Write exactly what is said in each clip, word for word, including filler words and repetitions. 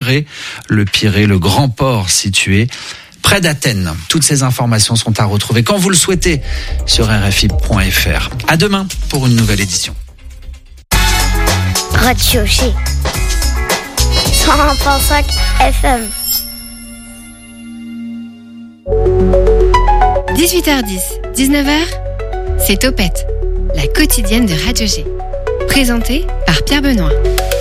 Pirée, le Pirée, le grand port situé près d'Athènes. Toutes ces informations sont à retrouver quand vous le souhaitez sur r f i point f r. À demain pour une nouvelle édition. Radio G cent un virgule cinq F M. dix-huit heures dix, dix-neuf heures, c'est Topette, la quotidienne de Radio G. Présentée par Pierre Benoît.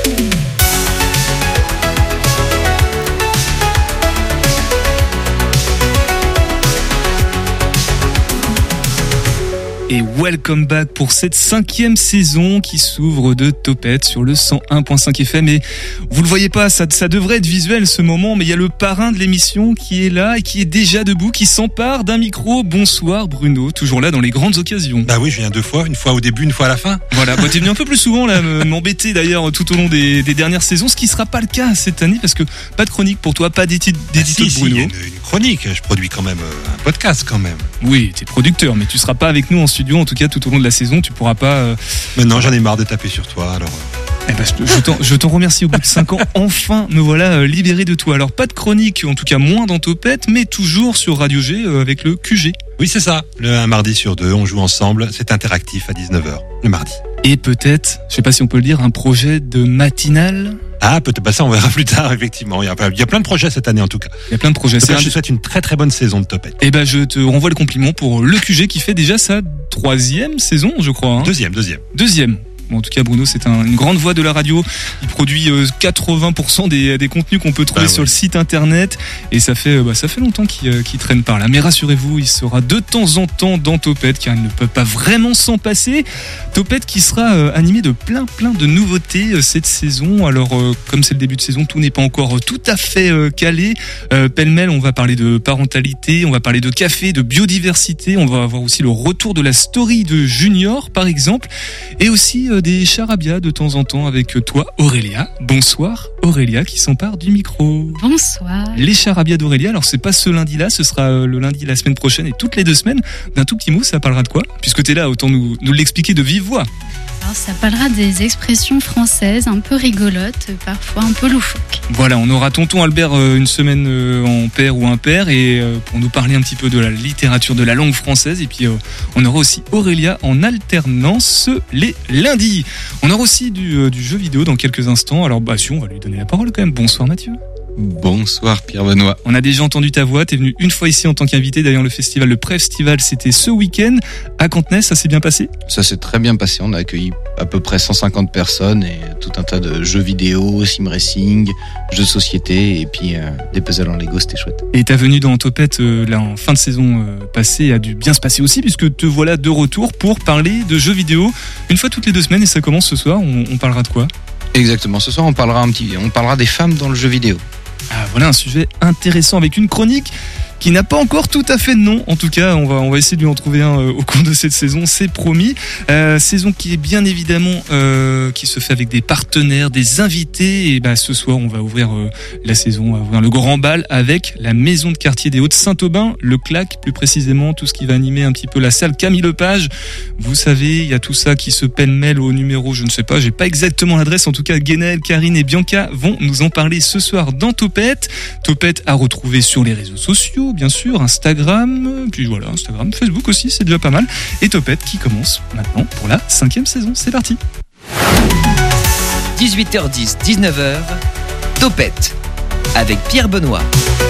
Et welcome back pour cette cinquième saison qui s'ouvre de Topette sur le cent un virgule cinq F M. Et vous le voyez pas, ça, ça devrait être visuel ce moment, mais il y a le parrain de l'émission qui est là et qui est déjà debout, qui s'empare d'un micro. Bonsoir Bruno, toujours là dans les grandes occasions. Bah oui, je viens deux fois, une fois au début, une fois à la fin. Voilà, bah t'es venu un peu plus souvent là, m'embêter d'ailleurs tout au long des, des dernières saisons, ce qui sera pas le cas cette année parce que pas de chronique pour toi, pas d'édito Bah si, de Bruno. Si, il y a une, une chronique, je produis quand même un podcast quand même. Oui, t'es producteur, mais tu seras pas avec nous en studio, en tout cas tout au long de la saison, tu pourras pas... Euh... Maintenant j'en ai marre de taper sur toi, alors... Eh ben, je, t'en, je t'en remercie au bout de cinq ans, enfin me voilà euh, libéré de toi. Alors pas de chronique, en tout cas moins dans Topette, mais toujours sur Radio G euh, avec le Q G. Oui c'est ça, le, un mardi sur deux, on joue ensemble, c'est interactif à dix-neuf heures, le mardi. Et peut-être, je sais pas si on peut le dire, un projet de matinale. Ah, peut-être, bah ça on verra plus tard, effectivement. Il y a, il y a plein de projets cette année en tout cas. Il y a plein de projets. C'est je te souhaite une très très bonne saison de Topette. Eh ben, je te renvoie le compliment pour le Q G qui fait déjà sa troisième saison, je crois. Hein. Deuxième, deuxième. Deuxième. Bon, en tout cas, Bruno, c'est un, une grande voix de la radio. Il produit euh, quatre-vingts pour cent des, des contenus qu'on peut trouver bah, sur oui. le site internet. Et ça fait, bah, ça fait longtemps qu'il, euh, qu'il traîne par là. Mais rassurez-vous, il sera de temps en temps dans Topette, car il ne peut pas vraiment s'en passer. Topette qui sera euh, animé de plein, plein de nouveautés euh, cette saison. Alors, euh, comme c'est le début de saison, tout n'est pas encore euh, tout à fait euh, calé. Euh, pêle-mêle, on va parler de parentalité, on va parler de café, de biodiversité. On va avoir aussi le retour de la story de Junior, par exemple. Et aussi... Euh, des charabia de temps en temps avec toi Aurélia. Bonsoir Aurélia qui s'empare du micro. Bonsoir. Les charabia d'Aurélia, alors c'est pas ce lundi-là, ce sera le lundi la semaine prochaine et toutes les deux semaines. D'un tout petit mot, ça parlera de quoi ? Puisque t'es là, autant nous, nous l'expliquer de vive voix. Alors ça parlera des expressions françaises un peu rigolotes, parfois un peu loufoques. Voilà, on aura tonton Albert une semaine en père ou impair et pour nous parler un petit peu de la littérature de la langue française. Et puis on aura aussi Aurélia en alternance les lundis. On aura aussi du, du jeu vidéo dans quelques instants. Alors bah si, on va lui donner la parole quand même. Bonsoir Mathieu. Bonsoir Pierre Benoît. On a déjà entendu ta voix, t'es venu une fois ici en tant qu'invité. D'ailleurs le festival, le Pré-Festival, c'était ce week-end à Cantenay, ça s'est bien passé ? Ça s'est très bien passé, on a accueilli à peu près cent cinquante personnes et tout un tas de jeux vidéo, sim racing, jeux de société et puis euh, des puzzles en Lego, c'était chouette. Et t'as venu dans Topette euh, là en fin de saison euh, passée, a dû bien se passer aussi puisque te voilà de retour pour parler de jeux vidéo une fois toutes les deux semaines et ça commence ce soir, on, on parlera de quoi ? Exactement, ce soir on parlera un petit, on parlera des femmes dans le jeu vidéo. Ah, voilà un sujet intéressant avec une chronique qui n'a pas encore tout à fait de nom. En tout cas, on va, on va essayer de lui en trouver un euh, au cours de cette saison, c'est promis. Euh, saison qui est bien évidemment euh, qui se fait avec des partenaires, des invités. Et bah, ce soir, on va ouvrir euh, la saison, on va ouvrir le grand bal avec la maison de quartier des Hauts-de-Saint-Aubin, le C L A C plus précisément, tout ce qui va animer un petit peu la salle Camille Lepage. Vous savez, il y a tout ça qui se pêle-mêle au numéro, je ne sais pas, j'ai pas exactement l'adresse. En tout cas, Guénel, Karine et Bianca vont nous en parler ce soir dans Topette. Topette à retrouver sur les réseaux sociaux, bien sûr, Instagram, puis voilà, Instagram, Facebook aussi, c'est déjà pas mal. Et Topette qui commence maintenant pour la cinquième saison. C'est parti. dix-huit heures dix, dix-neuf heures, Topette avec Pierre Benoît.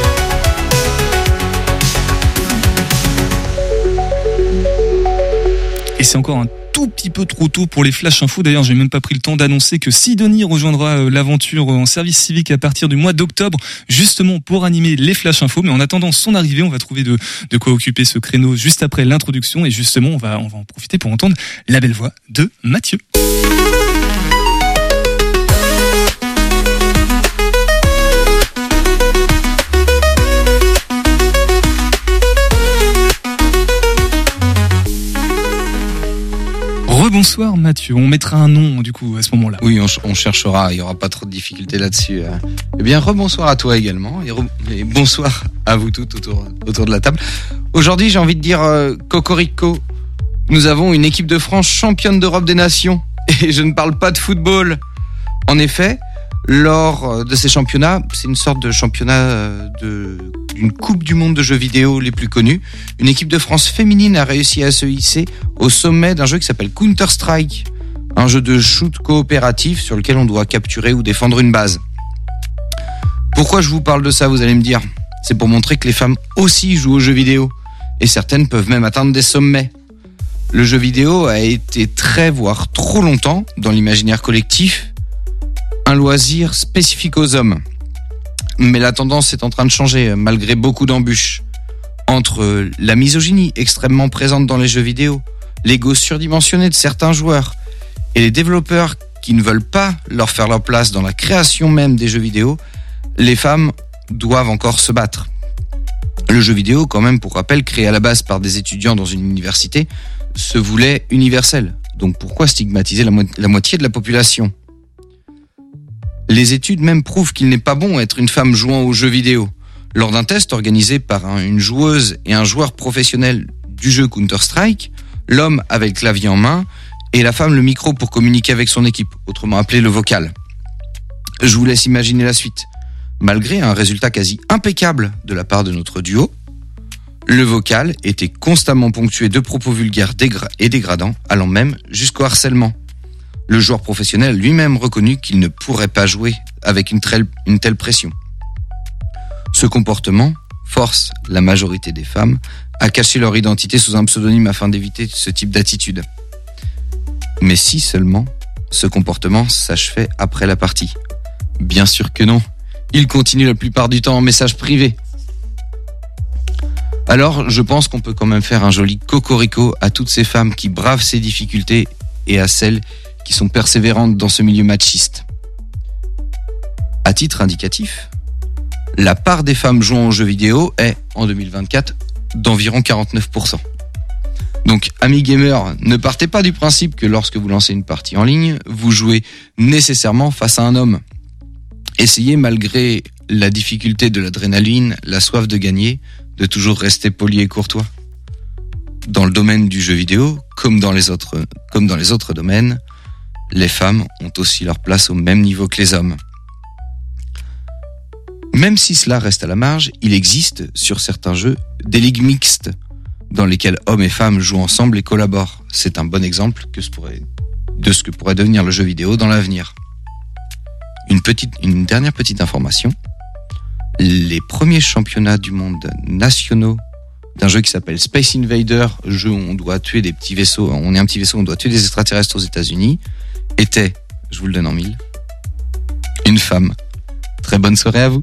Et c'est encore un tout petit peu trop tôt pour les flash infos. D'ailleurs, j'ai même pas pris le temps d'annoncer que Sidonie rejoindra l'aventure en service civique à partir du mois d'octobre, justement pour animer les flash infos. Mais en attendant son arrivée, on va trouver de, de quoi occuper ce créneau juste après l'introduction. Et justement, on va, on va en profiter pour entendre la belle voix de Mathieu. Bonsoir Mathieu, on mettra un nom du coup à ce moment-là. Oui, on, on cherchera, il n'y aura pas trop de difficultés là-dessus. Eh bien, rebonsoir à toi également et, re, et bonsoir à vous toutes autour, autour de la table. Aujourd'hui, j'ai envie de dire euh, Cocorico, nous avons une équipe de France championne d'Europe des Nations et je ne parle pas de football. En effet, Lors de ces championnats, c'est une sorte de championnat de, d'une coupe du monde de jeux vidéo les plus connus. Une équipe de France féminine a réussi à se hisser au sommet d'un jeu qui s'appelle Counter-Strike, un jeu de shoot coopératif sur lequel on doit capturer ou défendre une base. Pourquoi je vous parle de ça, vous allez me dire ? C'est pour montrer que les femmes aussi jouent aux jeux vidéo, et certaines peuvent même atteindre des sommets. Le jeu vidéo a été très, voire trop longtemps, dans l'imaginaire collectif, un loisir spécifique aux hommes. Mais la tendance est en train de changer, malgré beaucoup d'embûches. Entre la misogynie extrêmement présente dans les jeux vidéo, l'ego surdimensionné de certains joueurs, et les développeurs qui ne veulent pas leur faire leur place dans la création même des jeux vidéo, les femmes doivent encore se battre. Le jeu vidéo, quand même, pour rappel, créé à la base par des étudiants dans une université, se voulait universel. Donc pourquoi stigmatiser la, mo- la moitié de la population ? Les études même prouvent qu'il n'est pas bon être une femme jouant aux jeux vidéo. Lors d'un test organisé par un, une joueuse et un joueur professionnel du jeu Counter-Strike, l'homme avait le clavier en main et la femme le micro pour communiquer avec son équipe, autrement appelé le vocal. Je vous laisse imaginer la suite. Malgré un résultat quasi impeccable de la part de notre duo, le vocal était constamment ponctué de propos vulgaires dégra- et dégradants, allant même jusqu'au harcèlement. Le joueur professionnel lui-même reconnu qu'il ne pourrait pas jouer avec une, trelle, une telle pression. Ce comportement force la majorité des femmes à cacher leur identité sous un pseudonyme afin d'éviter ce type d'attitude. Mais si seulement ce comportement s'achevait après la partie. Bien sûr que non. Il continue la plupart du temps en message privé. Alors, je pense qu'on peut quand même faire un joli cocorico à toutes ces femmes qui bravent ces difficultés et à celles qui sont persévérantes dans ce milieu machiste. À titre indicatif, la part des femmes jouant aux jeux vidéo est, en deux mille vingt-quatre, d'environ quarante-neuf pour cent. Donc, amis gamers, ne partez pas du principe que lorsque vous lancez une partie en ligne, vous jouez nécessairement face à un homme. Essayez, malgré la difficulté de l'adrénaline, la soif de gagner, de toujours rester poli et courtois. Dans le domaine du jeu vidéo, comme dans les autres, comme dans les autres domaines, les femmes ont aussi leur place au même niveau que les hommes. Même si cela reste à la marge, il existe, sur certains jeux, des ligues mixtes, dans lesquelles hommes et femmes jouent ensemble et collaborent. C'est un bon exemple que ce pourrait, de ce que pourrait devenir le jeu vidéo dans l'avenir. Une petite, une dernière petite information. Les premiers championnats du monde nationaux d'un jeu qui s'appelle Space Invader, jeu où on doit tuer des petits vaisseaux, on est un petit vaisseau, on doit tuer des extraterrestres aux États-Unis, était, je vous le donne en mille, une femme. Très bonne soirée à vous.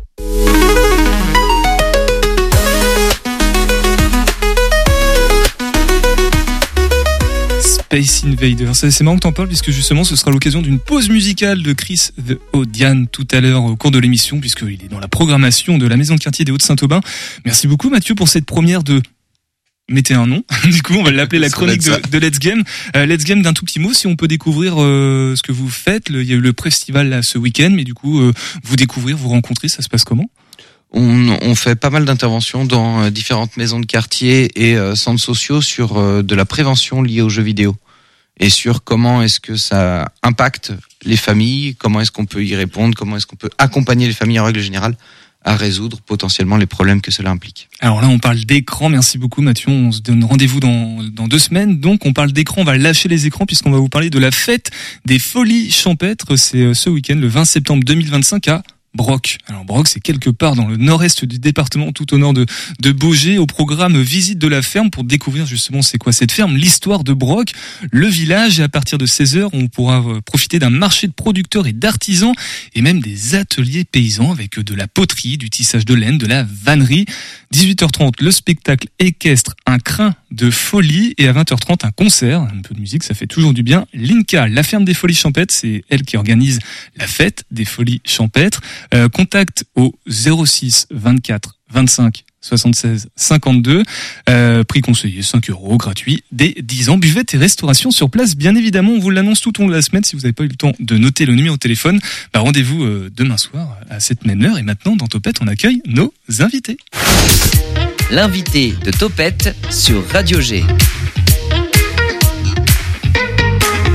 Space Invader, c'est, c'est marrant que t'en parles puisque justement ce sera l'occasion d'une pause musicale de Chris The Odian tout à l'heure au cours de l'émission puisqu'il est dans la programmation de la maison de quartier des Hauts-de-Saint-Aubin. Merci beaucoup Mathieu pour cette première de... Mettez un nom, du coup on va l'appeler la chronique de, de Let's Game. Euh, Let's Game d'un tout petit mot, si on peut découvrir euh, ce que vous faites. Le, il y a eu le festival là, ce week-end, mais du coup euh, vous découvrir, vous rencontrer, ça se passe comment ? On, on fait pas mal d'interventions dans euh, différentes maisons de quartier et euh, centres sociaux sur euh, de la prévention liée aux jeux vidéo et sur comment est-ce que ça impacte les familles, comment est-ce qu'on peut y répondre, comment est-ce qu'on peut accompagner les familles en règle générale à résoudre potentiellement les problèmes que cela implique. Alors là, on parle d'écran. Merci beaucoup, Mathieu. On se donne rendez-vous dans, dans deux semaines. Donc, on parle d'écran. On va lâcher les écrans puisqu'on va vous parler de la fête des Folies Champêtres. C'est ce week-end, le vingt septembre deux mille vingt-cinq à Broc. Alors Broc, c'est quelque part dans le nord-est du département, tout au nord de, de Baugé, au programme Visite de la ferme pour découvrir justement c'est quoi cette ferme, l'histoire de Broc, le village. Et à partir de seize heures, on pourra profiter d'un marché de producteurs et d'artisans et même des ateliers paysans avec de la poterie, du tissage de laine, de la vannerie. dix-huit heures trente, le spectacle équestre Un crin de folie et à vingt heures trente, un concert, un peu de musique, ça fait toujours du bien. Linka, la ferme des Folies Champêtres, c'est elle qui organise la fête des Folies Champêtres. Euh, contact au zéro six vingt-quatre vingt-cinq soixante-seize cinquante-deux. Euh, prix conseillé cinq euros, gratuit, dès dix ans. Buvette et restauration sur place, bien évidemment. On vous l'annonce tout au long de la semaine. Si vous n'avez pas eu le temps de noter le numéro de téléphone, bah rendez-vous euh, demain soir à cette même heure. Et maintenant, dans Topette, on accueille nos invités. L'invité de Topette sur Radio G. Et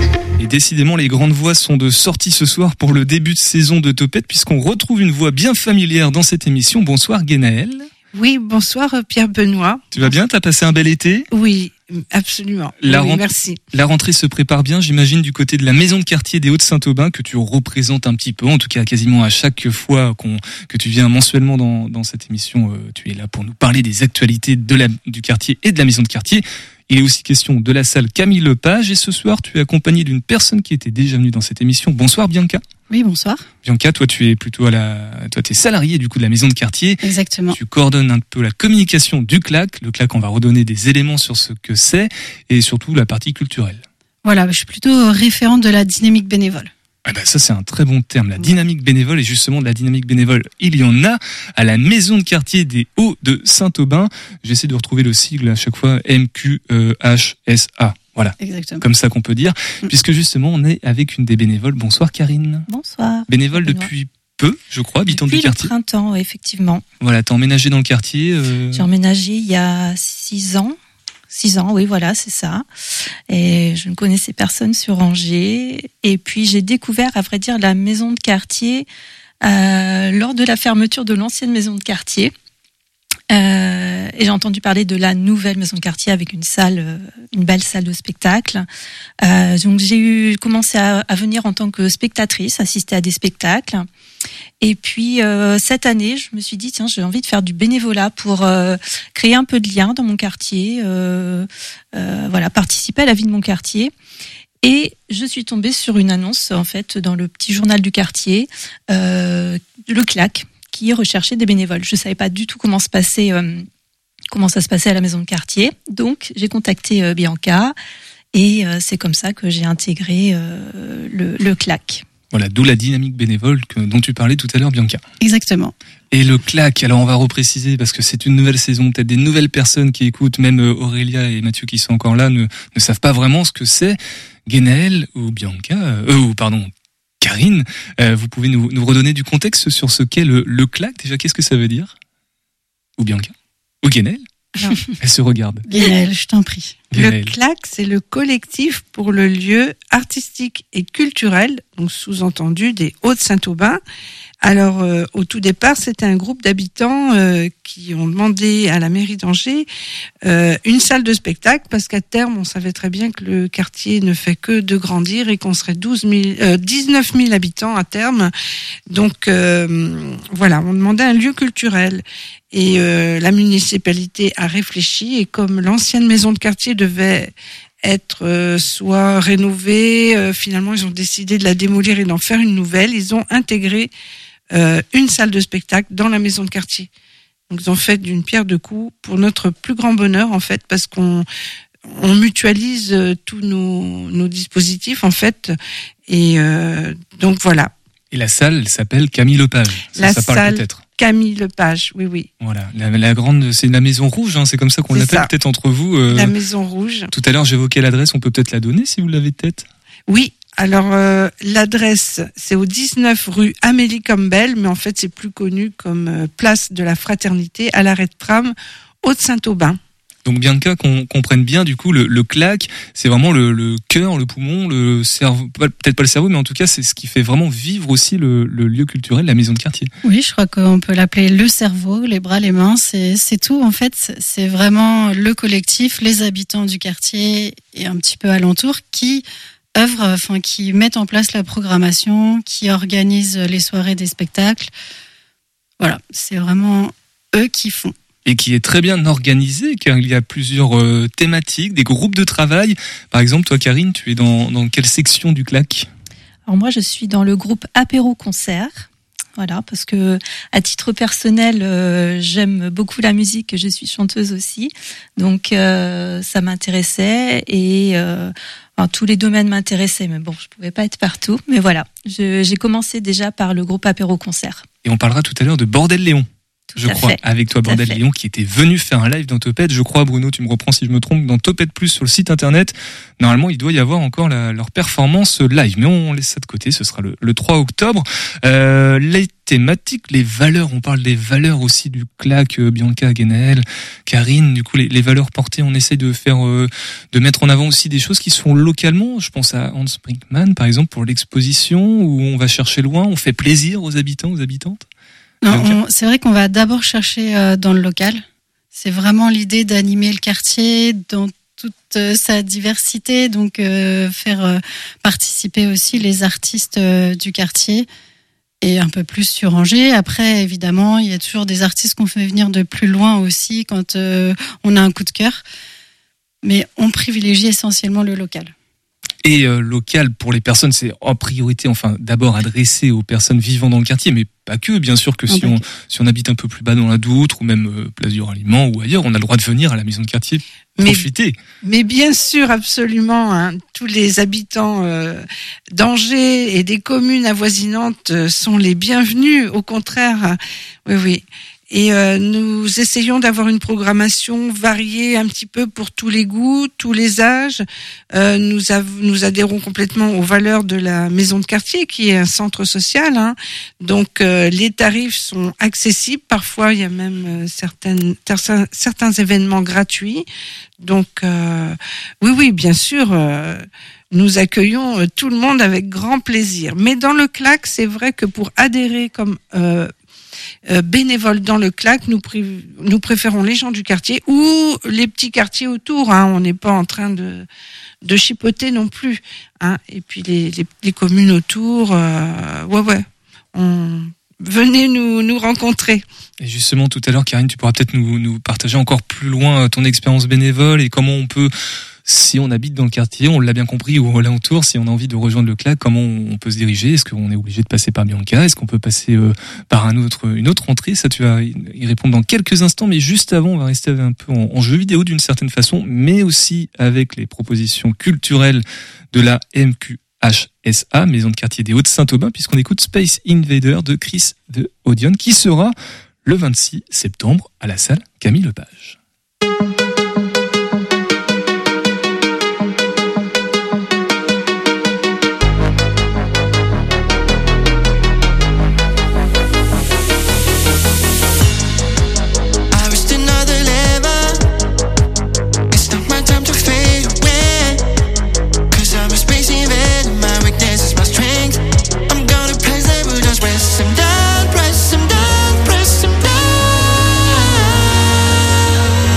décidément, les grandes voix sont de sortie ce soir pour le début de saison de Topette, puisqu'on retrouve une voix bien familière dans cette émission. Bonsoir Guénaëlle. Oui, bonsoir Pierre Benoît. Tu vas bien? T'as passé un bel été? Oui, absolument. La, oui, rent- merci. La rentrée se prépare bien, j'imagine, du côté de la maison de quartier des Hauts-de-Saint-Aubin, que tu représentes un petit peu, en tout cas quasiment à chaque fois qu'on, que tu viens mensuellement dans, dans cette émission. Euh, tu es là pour nous parler des actualités de la, du quartier et de la maison de quartier. Il est aussi question de la salle Camille Lepage, et ce soir tu es accompagné d'une personne qui était déjà venue dans cette émission. Bonsoir Bianca. Oui, bonsoir. Bianca, toi tu es plutôt à la, toi tu es salariée du coup de la maison de quartier. Exactement. Tu coordonnes un peu la communication du C L A C. Le C L A C, on va redonner des éléments sur ce que c'est et surtout la partie culturelle. Voilà, je suis plutôt référente de la dynamique bénévole. Ah bah ça c'est un très bon terme, la dynamique bénévole, et justement de la dynamique bénévole, il y en a à la maison de quartier des Hauts de Saint-Aubin. J'essaie de retrouver le sigle à chaque fois, M Q H S A. Voilà. Exactement. Comme ça qu'on peut dire, Mm. puisque justement on est avec une des bénévoles. Bonsoir Karine. Bonsoir. Bénévole Benoît. depuis peu, je crois, habitante Depuis du quartier. le printemps, effectivement. Voilà, t'as emménagé dans le quartier. Euh... J'ai emménagé il y a six ans. Six ans, oui, voilà, c'est ça. Et je ne connaissais personne sur Angers. Et puis j'ai découvert, à vrai dire, la maison de quartier euh, lors de la fermeture de l'ancienne maison de quartier. Euh, et j'ai entendu parler de la nouvelle maison de quartier avec une salle, euh, une belle salle de spectacle. Euh, donc j'ai eu commencé à, à venir en tant que spectatrice, assister à des spectacles. Et puis euh, cette année, je me suis dit tiens, j'ai envie de faire du bénévolat pour euh, créer un peu de lien dans mon quartier, euh, euh, voilà, participer à la vie de mon quartier. Et je suis tombée sur une annonce en fait dans le petit journal du quartier, euh, le C L A C, qui recherchait des bénévoles. Je savais pas du tout comment se passait, euh, comment ça se passait à la maison de quartier. Donc j'ai contacté euh, Bianca et euh, c'est comme ça que j'ai intégré euh, le, le C L A C. Voilà, d'où la dynamique bénévole que, dont tu parlais tout à l'heure, Bianca. Exactement. Et le C L A C, alors on va repréciser parce que c'est une nouvelle saison, peut-être des nouvelles personnes qui écoutent, même Aurélia et Mathieu qui sont encore là ne, ne savent pas vraiment ce que c'est. Guénaëlle ou Bianca, euh, ou pardon, Karine, euh, vous pouvez nous, nous redonner du contexte sur ce qu'est le, le C L A C. Déjà, qu'est-ce que ça veut dire? Ou Bianca? Ou Guénaëlle? Non. Elle se regarde. Guénaëlle, je t'en prie. Guénaëlle. Le C L A C, c'est le collectif pour le lieu artistique et culturel, donc sous-entendu des Hauts-de-Saint-Aubin. Alors, euh, au tout départ, c'était un groupe d'habitants euh, qui ont demandé à la mairie d'Angers euh, une salle de spectacle, parce qu'à terme, on savait très bien que le quartier ne fait que de grandir et qu'on serait douze mille, euh, dix-neuf mille habitants à terme. Donc, euh, voilà, on demandait un lieu culturel. Et euh, la municipalité a réfléchi, et comme l'ancienne maison de quartier devait être euh, soit rénovée, euh, finalement ils ont décidé de la démolir et d'en faire une nouvelle. Ils ont intégré euh, une salle de spectacle dans la maison de quartier. Donc ils ont fait d'une pierre deux coups pour notre plus grand bonheur en fait, parce qu'on on mutualise euh, tous nos, nos dispositifs en fait. Et euh, donc voilà. Et la salle, elle s'appelle Camille Lepage. Ça, La ça parle salle peut-être. Camille Lepage, oui, oui. Voilà, la, la grande, c'est la maison rouge, hein, c'est comme ça qu'on C'est l'appelle ça. peut-être entre vous. Euh, La maison rouge. Tout à l'heure, j'évoquais l'adresse, on peut peut-être la donner si vous l'avez peut-être. Oui, alors euh, l'adresse, c'est au dix-neuf rue Amélie Campbell, mais en fait c'est plus connu comme euh, place de la Fraternité à l'arrêt de tram Hauts-de-Saint-Aubin. Donc Bianca, qu'on comprenne bien, du coup, le, le C L A C, c'est vraiment le, le cœur, le poumon, le cerveau, peut-être pas le cerveau, mais en tout cas, c'est ce qui fait vraiment vivre aussi le, le lieu culturel, la maison de quartier. Oui, je crois qu'on peut l'appeler le cerveau, les bras, les mains, c'est, c'est tout. En fait, c'est vraiment le collectif, les habitants du quartier et un petit peu alentour qui œuvrent, enfin, qui mettent en place la programmation, qui organisent les soirées des spectacles. Voilà, c'est vraiment eux qui font. Et qui est très bien organisé, car il y a plusieurs euh, thématiques, des groupes de travail. Par exemple, toi, Karine, tu es dans, dans quelle section du C L A C? Alors moi, je suis dans le groupe apéro-concert. Voilà, parce que à titre personnel, euh, j'aime beaucoup la musique, je suis chanteuse aussi, donc euh, ça m'intéressait et euh, enfin, tous les domaines m'intéressaient, mais bon, je pouvais pas être partout, mais voilà, je, j'ai commencé déjà par le groupe apéro concert. Et on parlera tout à l'heure de Bordel Léon. Tout je à crois, fait. avec toi, Tout à Bordel fait. Lyon, qui était venu faire un live dans Topette. Je crois, Bruno, tu me reprends si je me trompe, dans Topette Plus sur le site internet. Normalement, il doit y avoir encore la, leur performance live, mais on laisse ça de côté. Ce sera le, le trois octobre. Euh, les thématiques, les valeurs, on parle des valeurs aussi du claque, euh, Bianca, Guénaël, Karine. Du coup, les, les valeurs portées, on essaye de faire, euh, de mettre en avant aussi des choses qui se font localement. Je pense à Hans Brinkmann, par exemple, pour l'exposition, où on va chercher loin, on fait plaisir aux habitants, aux habitantes. Non, on- c'est vrai qu'on va d'abord chercher euh, dans le local. C'est vraiment l'idée d'animer le quartier dans toute euh, sa diversité, donc euh, faire euh, participer aussi les artistes euh, du quartier et un peu plus sur Angers. Après, évidemment, il y a toujours des artistes qu'on fait venir de plus loin aussi quand euh, on a un coup de cœur. Mais on privilégie essentiellement le local. Et euh, local pour les personnes, c'est en priorité, enfin d'abord adressé aux personnes vivant dans le quartier, mais pas que. Bien sûr que si Ah, on si on habite un peu plus bas dans la Doutre ou même euh, Place du Ralliement ou ailleurs, on a le droit de venir à la maison de quartier Mais- profiter. Mais bien sûr, absolument, hein, tous les habitants euh, d'Angers et des communes avoisinantes euh, sont les bienvenus. Au contraire, hein. oui, oui. Et euh, nous essayons d'avoir une programmation variée un petit peu pour tous les goûts, tous les âges. Euh, nous, av- nous adhérons complètement aux valeurs de la maison de quartier, qui est un centre social. Hein. Donc euh, les tarifs sont accessibles. Parfois, il y a même euh, certaines, certains, certains événements gratuits. Donc euh, oui, oui, bien sûr. Euh, nous accueillons euh, tout le monde avec grand plaisir. Mais dans le claque, c'est vrai que pour adhérer comme euh, euh, bénévole dans le claque, nous, pri- nous préférons les gens du quartier ou les petits quartiers autour. Hein. On n'est pas en train de, de chipoter non plus. Hein. Et puis les, les, les communes autour, euh, ouais, ouais. On... Venez nous, nous rencontrer. Et justement, tout à l'heure, Karine, tu pourras peut-être nous, nous partager encore plus loin ton expérience bénévole et comment on peut, si on habite dans le quartier, on l'a bien compris, ou alentour, si on a envie de rejoindre le claque, comment on peut se diriger? Est-ce qu'on est obligé de passer par Bianca? Est-ce qu'on peut passer euh, par un autre, une autre entrée? Ça, tu vas y répondre dans quelques instants, mais juste avant, on va rester un peu en, en jeu vidéo d'une certaine façon, mais aussi avec les propositions culturelles de la M Q H S A, maison de quartier des Hauts-de-Saint-Aubin, puisqu'on écoute Space Invader de Chris de Odeon, qui sera le vingt-six septembre à la salle Camille Lepage. Press him down, press him down.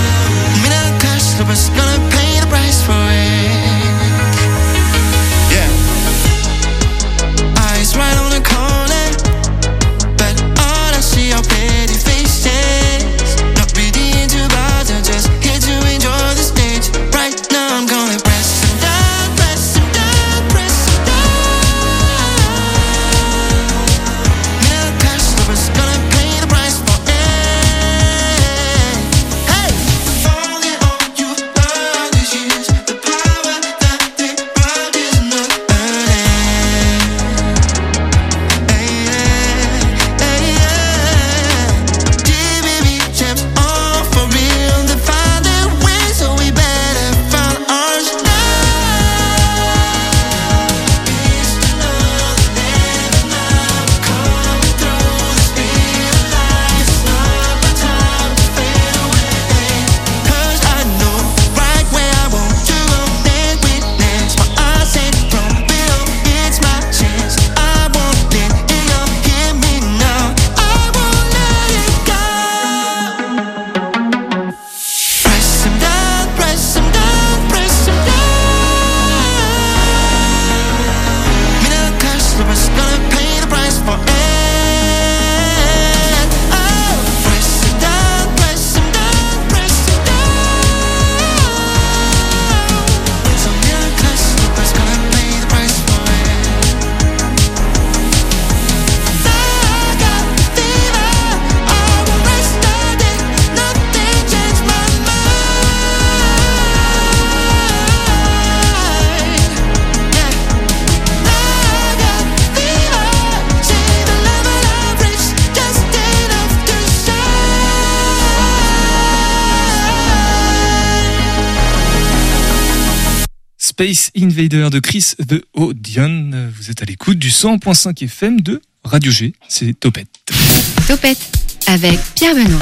Space Invader de Chris The Odeon. Vous êtes à l'écoute du cent point cinq F M de Radio G. C'est Topette. Topette avec Pierre Benoît.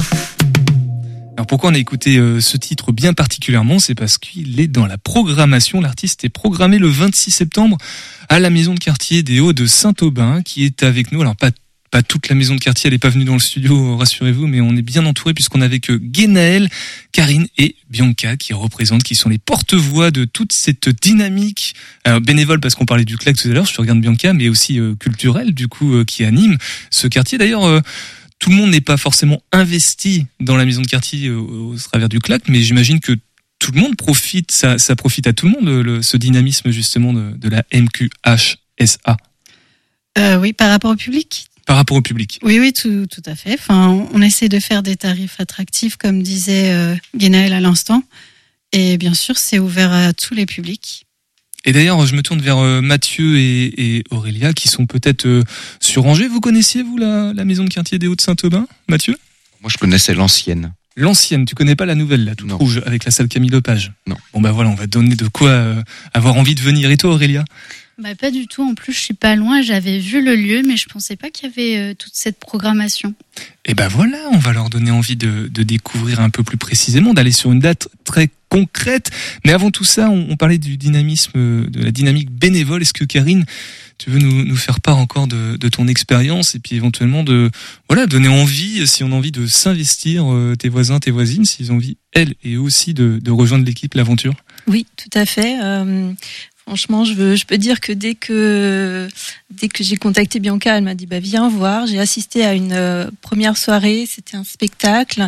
Alors pourquoi on a écouté euh, ce titre bien particulièrement? C'est parce qu'il est dans la programmation. L'artiste est programmé le vingt-six septembre à la maison de quartier des Hauts de Saint-Aubin, qui est avec nous. Alors pas pas toute la maison de quartier, elle est pas venue dans le studio, rassurez-vous, mais on est bien entouré puisqu'on a avec Guénaël, Karine et Bianca qui représentent, qui sont les porte-voix de toute cette dynamique euh, bénévole, parce qu'on parlait du C L A C tout à l'heure, je regarde Bianca, mais aussi euh, culturelle du coup, euh, qui anime ce quartier. D'ailleurs, euh, tout le monde n'est pas forcément investi dans la maison de quartier euh, au travers du C L A C, mais j'imagine que tout le monde profite, ça, ça profite à tout le monde, le, ce dynamisme justement de, de la M Q H S A. Euh, oui, par rapport au public. Par rapport au public. Oui, oui, tout, tout à fait. Enfin, on, on essaie de faire des tarifs attractifs, comme disait euh, Guénaël à l'instant. Et bien sûr, c'est ouvert à tous les publics. Et d'ailleurs, je me tourne vers euh, Mathieu et, et Aurélia, qui sont peut-être euh, sur Angers. Vous connaissiez, vous, la, la maison de quartier des Hauts de Saint-Aubin, Mathieu? Moi, je connaissais l'ancienne. L'ancienne, tu connais pas la nouvelle, là, toute Non. rouge, avec la salle Camille Lepage? Non. Bon, bah voilà, on va te donner de quoi euh, avoir envie de venir. Et toi, Aurélia? Bah, pas du tout. En plus, je suis pas loin. J'avais vu le lieu, mais je pensais pas qu'il y avait euh, toute cette programmation. Et ben voilà, on va leur donner envie de, de découvrir un peu plus précisément, d'aller sur une date très concrète. Mais avant tout ça, on, on parlait du dynamisme, de la dynamique bénévole. Est-ce que Karine, tu veux nous, nous faire part encore de, de ton expérience et puis éventuellement de voilà donner envie, si on a envie de s'investir, euh, tes voisins, tes voisines, s'ils ont envie, elles et eux aussi, de, de rejoindre l'équipe, l'aventure? Oui, tout à fait. Euh... Franchement, je, veux, je peux dire que dès que dès que j'ai contacté Bianca, elle m'a dit bah viens voir. J'ai assisté à une euh, première soirée, c'était un spectacle.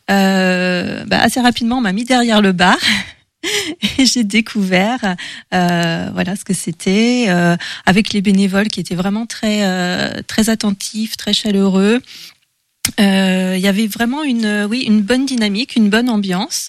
Euh, bah, assez rapidement, on m'a mis derrière le bar et j'ai découvert euh, voilà ce que c'était euh, avec les bénévoles qui étaient vraiment très euh, très attentifs, très chaleureux. Il euh, y avait vraiment une oui une bonne dynamique, une bonne ambiance.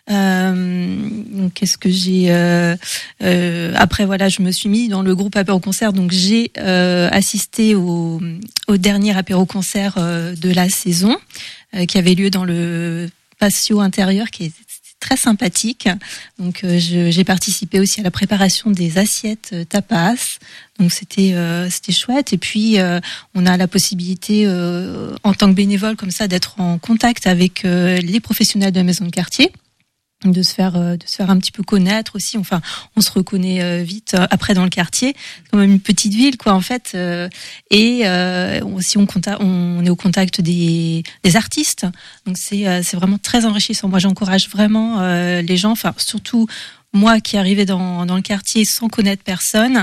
Euh, qu'est-ce que j'ai euh, euh, après voilà, je me suis mis dans le groupe apéro concert, donc j'ai euh, assisté au, au dernier apéro concert euh, de la saison euh, qui avait lieu dans le patio intérieur, qui est très sympathique. Donc euh, je, j'ai participé aussi à la préparation des assiettes euh, tapas. Donc c'était euh, c'était chouette. Et puis euh, on a la possibilité euh, en tant que bénévole comme ça d'être en contact avec euh, les professionnels de la maison de quartier, de se faire euh, de se faire un petit peu connaître aussi. Enfin, on se reconnaît euh, vite euh, après dans le quartier, c'est quand même une petite ville quoi en fait. Euh, et euh, aussi on contact, on est au contact des des artistes. Donc c'est euh, c'est vraiment très enrichissant. Moi, j'encourage vraiment euh, les gens, enfin surtout moi qui arrivais dans dans le quartier sans connaître personne.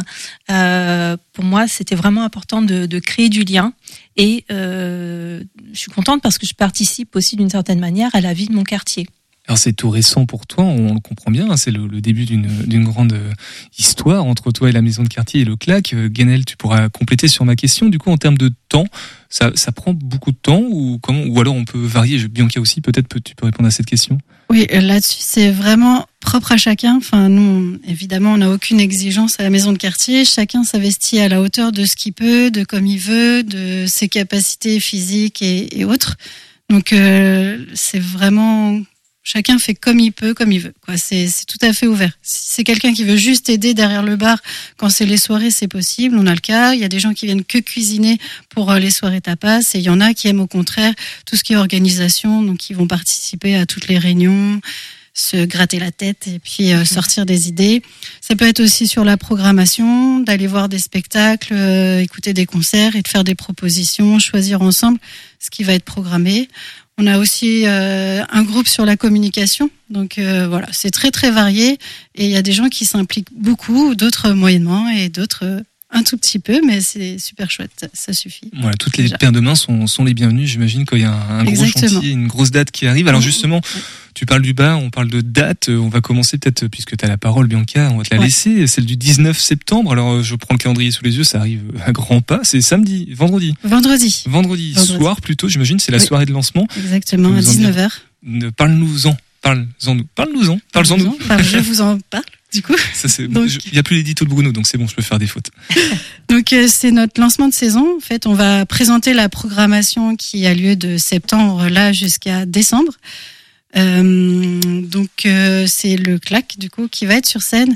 Euh, pour moi, c'était vraiment important de de créer du lien. Et euh, je suis contente parce que je participe aussi d'une certaine manière à la vie de mon quartier. Alors c'est tout récent pour toi, on le comprend bien, c'est le, le début d'une, d'une grande histoire entre toi et la maison de quartier et le C L A C. Guénaël, tu pourras compléter sur ma question. Du coup, en termes de temps, ça, ça prend beaucoup de temps ou comment, ou alors on peut varier? Bianca aussi, peut-être tu peux répondre à cette question. Oui, là-dessus, c'est vraiment propre à chacun. Enfin, nous, évidemment, on n'a aucune exigence à la maison de quartier. Chacun s'investit à la hauteur de ce qu'il peut, de comme il veut, de ses capacités physiques et, et autres. Donc, euh, c'est vraiment... Chacun fait comme il peut, comme il veut. Quoi, c'est, c'est tout à fait ouvert. Si c'est quelqu'un qui veut juste aider derrière le bar, quand c'est les soirées, c'est possible. On a le cas. Il y a des gens qui viennent que cuisiner pour les soirées tapas, et il y en a qui aiment au contraire tout ce qui est organisation, donc qui vont participer à toutes les réunions, se gratter la tête et puis euh, sortir des idées. Ça peut être aussi sur la programmation, d'aller voir des spectacles, euh, écouter des concerts et de faire des propositions, choisir ensemble ce qui va être programmé. On a aussi euh, un groupe sur la communication, donc euh, voilà, c'est très très varié et il y a des gens qui s'impliquent beaucoup, d'autres moyennement et d'autres euh, un tout petit peu, mais c'est super chouette, ça suffit. Voilà, toutes les paires de mains sont, sont les bienvenues, j'imagine, quand il y a un, un gros chantier, une grosse date qui arrive. Alors justement, tu parles du bar, on parle de date, on va commencer peut-être, puisque tu as la parole Bianca, on va te la ouais. laisser, celle du dix-neuf septembre. Alors je prends le calendrier sous les yeux, ça arrive à grands pas, c'est samedi, vendredi. Vendredi. Vendredi, vendredi. Soir plutôt, j'imagine, c'est la oui. soirée de lancement. Exactement, à dix-neuf heures. Parle-nous-en, parle-en nous, parle-nous-en, parle-en nous. Parle, je vous en parle. Du coup, ça c'est. Donc... Il n'y a plus l'édito de Bruno, donc c'est bon, je peux faire des fautes. Donc euh, c'est notre lancement de saison. En fait, on va présenter la programmation qui a lieu de septembre là jusqu'à décembre. Euh, donc euh, c'est le C L A C du coup qui va être sur scène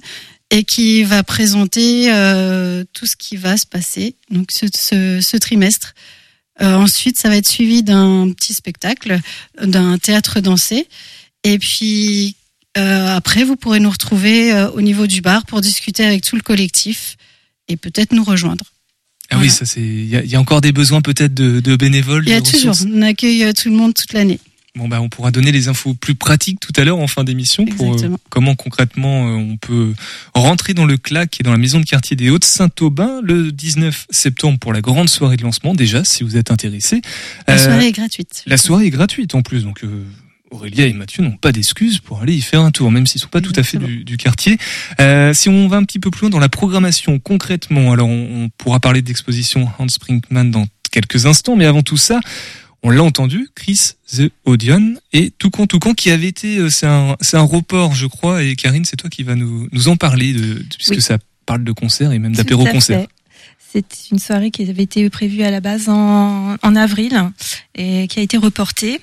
et qui va présenter euh, tout ce qui va se passer donc ce, ce, ce trimestre. Euh, ensuite, ça va être suivi d'un petit spectacle, d'un théâtre dansé. Et puis euh, après, vous pourrez nous retrouver euh, au niveau du bar pour discuter avec tout le collectif et peut-être nous rejoindre. Ah voilà. Oui, ça c'est. Il y, y a encore des besoins peut-être de, de bénévoles. Il y a de toujours. ressources. On accueille tout le monde toute l'année. Bon bah on pourra donner les infos plus pratiques tout à l'heure en fin d'émission pour euh, comment concrètement euh, on peut rentrer dans le C L A C et dans la maison de quartier des Hauts-de-Saint-Aubin le dix-neuf septembre pour la grande soirée de lancement. Déjà, si vous êtes intéressés. La Euh, soirée est gratuite. La soirée est gratuite en plus, donc euh, Aurélia et Mathieu n'ont pas d'excuses pour aller y faire un tour, même s'ils sont pas tout à fait du, du quartier. Euh, si on va un petit peu plus loin dans la programmation concrètement, alors on, on pourra parler d'exposition Hans Brinkmann dans quelques instants, mais avant tout ça, on l'a entendu, Chris the Odeon et Toucan Toucan qui avait été, euh, c'est un, c'est un report je crois, et Karine c'est toi qui va nous, nous en parler, de, de, puisque Oui. ça parle de concert et même Tout à d'apéro-concert. fait. C'est une soirée qui avait été prévue à la base en, en avril et qui a été reportée.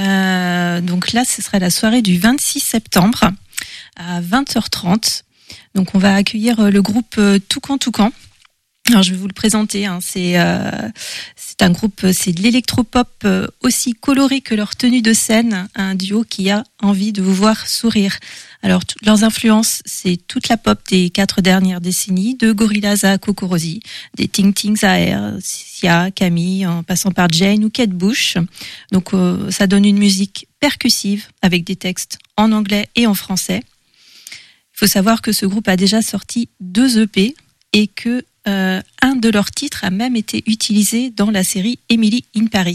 Euh, donc là, ce sera la soirée du vingt-six septembre à vingt heures trente. Donc on va accueillir le groupe Toucan Toucan. Alors je vais vous le présenter. Hein. C'est euh, c'est un groupe, c'est de l'électropop euh, aussi coloré que leur tenue de scène, un duo qui a envie de vous voir sourire. Alors toutes leurs influences, c'est toute la pop des quatre dernières décennies, de Gorillaz à Cocorosi, des Ting Tings à Air, Sia, Camille, en passant par Jane ou Kate Bush. Donc euh, ça donne une musique percussive avec des textes en anglais et en français. Il faut savoir que ce groupe a déjà sorti deux E P et que euh, un de leurs titres a même été utilisé dans la série Emily in Paris.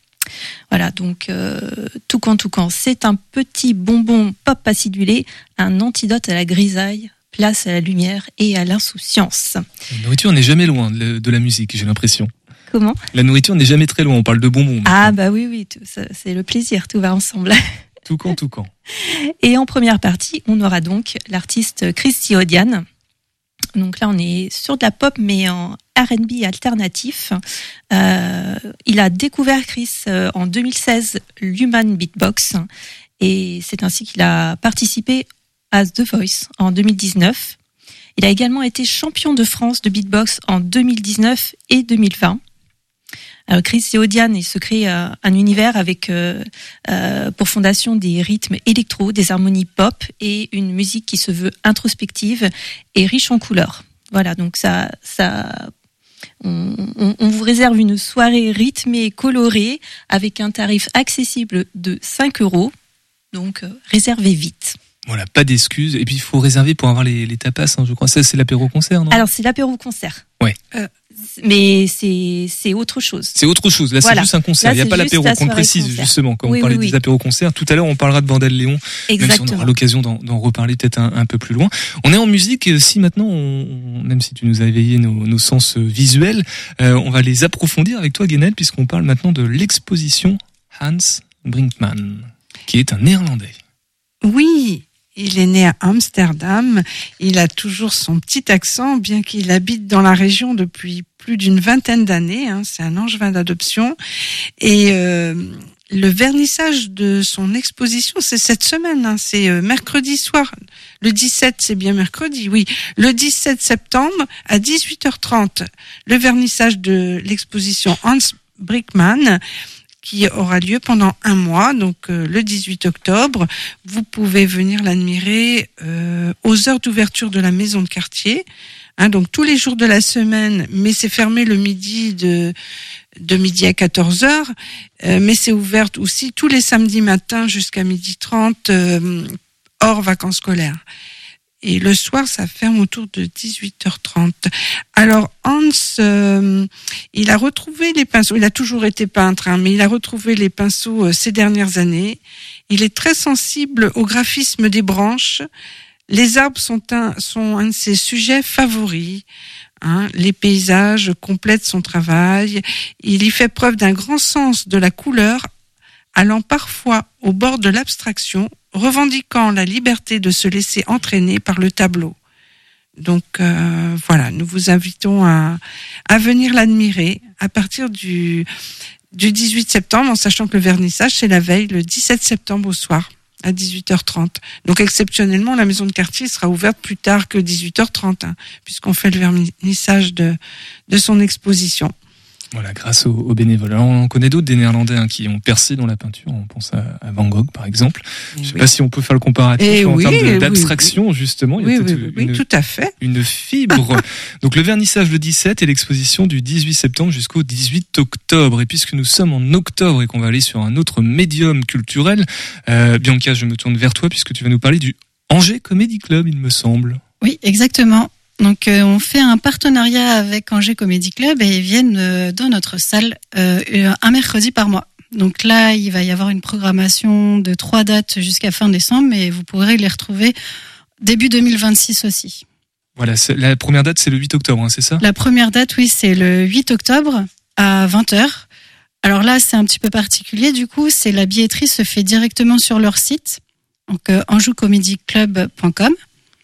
Voilà, donc euh, Toucan Toucan, c'est un petit bonbon pop acidulé, un antidote à la grisaille, place à la lumière et à l'insouciance. La nourriture n'est jamais loin de, de la musique, j'ai l'impression. Comment ? La nourriture n'est jamais très loin, on parle de bonbons. Ah bah oui, oui, tout, ça, c'est le plaisir, tout va ensemble. Toucan Toucan. Et en première partie, on aura donc l'artiste Chris Odian. Donc là, on est sur de la pop, mais en R and B alternatif. Euh, il a découvert, Chris, euh, en deux mille seize, l'Human Beatbox. Et c'est ainsi qu'il a participé à The Voice en deux mille dix-neuf. Il a également été champion de France de beatbox en deux mille dix-neuf et deux mille vingt. Alors Chris Odian, il se crée euh, un univers avec euh, euh, pour fondation des rythmes électro, des harmonies pop et une musique qui se veut introspective et riche en couleurs. Voilà, donc ça, ça, on, on, on vous réserve une soirée rythmée et colorée avec un tarif accessible de cinq euros. Donc euh, réservez vite. Voilà, pas d'excuses. Et puis il faut réserver pour avoir les, les tapas, hein, je crois. Ça, c'est l'apéro-concert, non ? Alors c'est l'apéro-concert. Ouais. Euh, mais c'est c'est autre chose. C'est autre chose. Là, Voilà. c'est juste un concert. Là, Il n'y a c'est pas juste l'apéro la qu'on le soirée précise, concert. justement, quand Oui, on parlait oui, des oui. apéros-concerts. Tout à l'heure, on parlera de Bordel Léon. Même si on aura l'occasion d'en, d'en reparler peut-être un, un peu plus loin. On est en musique. Si maintenant, on, on- même si tu nous as éveillé nos, nos sens visuels, euh, on va les approfondir avec toi, Guénel, puisqu'on parle maintenant de l'exposition Hans Brinkmann, qui est un Néerlandais. Oui, il est né à Amsterdam. Il a toujours son petit accent, bien qu'il habite dans la région depuis plus d'une vingtaine d'années. Hein. C'est un angevin d'adoption. Et euh, le vernissage de son exposition, c'est cette semaine. Hein. C'est euh, mercredi soir. Le dix-sept, c'est bien mercredi, oui. Le dix-sept septembre à dix-huit heures trente. Le vernissage de l'exposition Hans Brinkmann, qui aura lieu pendant un mois, donc euh, le dix-huit octobre. Vous pouvez venir l'admirer euh, aux heures d'ouverture de la maison de quartier, hein, donc tous les jours de la semaine, mais c'est fermé le midi de de midi à quatorze heures, euh, mais c'est ouvert aussi tous les samedis matins jusqu'à midi trente, euh, hors vacances scolaires. Et le soir, ça ferme autour de dix-huit heures trente. Alors Hans, euh, il a retrouvé les pinceaux. Il a toujours été peintre, hein, mais il a retrouvé les pinceaux euh, ces dernières années. Il est très sensible au graphisme des branches. Les arbres sont un, sont un de ses sujets favoris. Hein. Les paysages complètent son travail. Il y fait preuve d'un grand sens de la couleur, allant parfois au bord de l'abstraction, revendiquant la liberté de se laisser entraîner par le tableau. Donc euh, voilà, nous vous invitons à, à venir l'admirer à partir du, du dix-huit septembre, en sachant que le vernissage, c'est la veille, le dix-sept septembre au soir. à dix-huit heures trente. Donc exceptionnellement, la maison de quartier sera ouverte plus tard que dix-huit heures trente, hein, puisqu'on fait le vernissage de, de son exposition. Voilà, grâce aux, aux bénévoles. Alors, on connaît d'autres des Néerlandais hein, qui ont percé dans la peinture. On pense à, à Van Gogh, par exemple. Je ne sais oui. pas si on peut faire le comparatif Et en oui, termes de, oui, d'abstraction, oui. justement. Il oui, y a oui, oui, oui, une, tout à fait. Une fibre. Donc, le vernissage le dix-sept et l'exposition du dix-huit septembre jusqu'au dix-huit octobre. Et puisque nous sommes en octobre et qu'on va aller sur un autre médium culturel, euh, Bianca, je me tourne vers toi puisque tu vas nous parler du Angers Comedy Club, il me semble. Oui, exactement. Donc, euh, on fait un partenariat avec Angers Comedy Club et ils viennent euh, dans notre salle euh, un mercredi par mois. Donc là, il va y avoir une programmation de trois dates jusqu'à fin décembre, mais vous pourrez les retrouver début deux mille vingt-six aussi. Voilà, c'est, la première date, c'est le huit octobre, hein, c'est ça ? La première date, oui, c'est le huit octobre à vingt heures. Alors là, c'est un petit peu particulier. Du coup, c'est la billetterie se fait directement sur leur site, donc euh, anjou comedy club point com.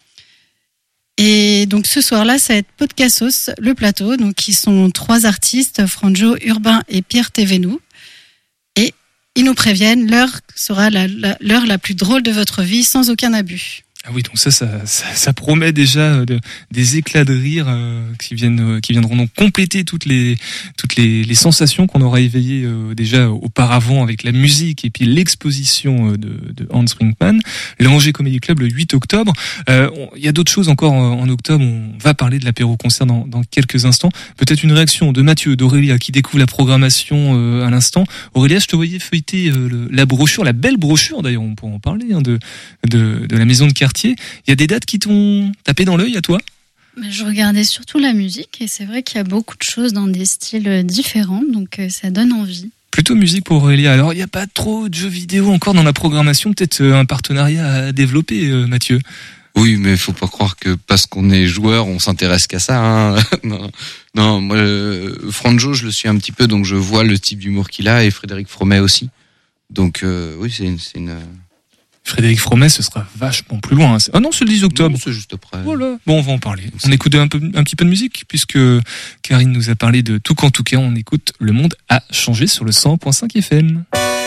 Et donc ce soir-là, ça va être Podcastos, le plateau. Donc ils sont trois artistes, Franjo, Urbain et Pierre Thévenou. Et ils nous préviennent, l'heure sera la, la, l'heure la plus drôle de votre vie, sans aucun abus. Ah oui, donc ça, ça, ça, ça promet déjà de, des éclats de rire euh, qui viennent, euh, qui viendront donc compléter toutes les, toutes les, les sensations qu'on aura éveillées euh, déjà auparavant avec la musique et puis l'exposition de, de Hans Brinkmann. L'Angers Comedy Club le huit octobre. Euh, il y a d'autres choses encore en octobre. On va parler de l'apéro concert dans, dans quelques instants. Peut-être une réaction de Mathieu, d'Aurélia qui découvre la programmation euh, à l'instant. Aurélia, je te voyais feuilleter euh, le, la brochure, la belle brochure d'ailleurs, on pourra en parler hein, de, de, de la maison de quartier. Il y a des dates qui t'ont tapé dans l'œil à toi ? Je regardais surtout la musique et c'est vrai qu'il y a beaucoup de choses dans des styles différents, donc ça donne envie. Plutôt musique pour Aurélia. Alors, il n'y a pas trop de jeux vidéo encore dans la programmation, peut-être un partenariat à développer, Mathieu ? Oui, mais il faut pas croire que parce qu'on est joueur, on s'intéresse qu'à ça. Hein. non, non, moi, euh, Franjo, je le suis un petit peu, donc je vois le type d'humour qu'il a, et Frédéric Fromet aussi. Donc, euh, oui, c'est une... C'est une... Frédéric Fromet, ce sera vachement plus loin. Ah non, c'est le dix octobre. Non, c'est juste après. Voilà. Bon, on va en parler. On écoute un, peu, un petit peu de musique, puisque Karine nous a parlé de Tout qu'en tout cas, on écoute Le Monde a changé sur le cent virgule cinq F M.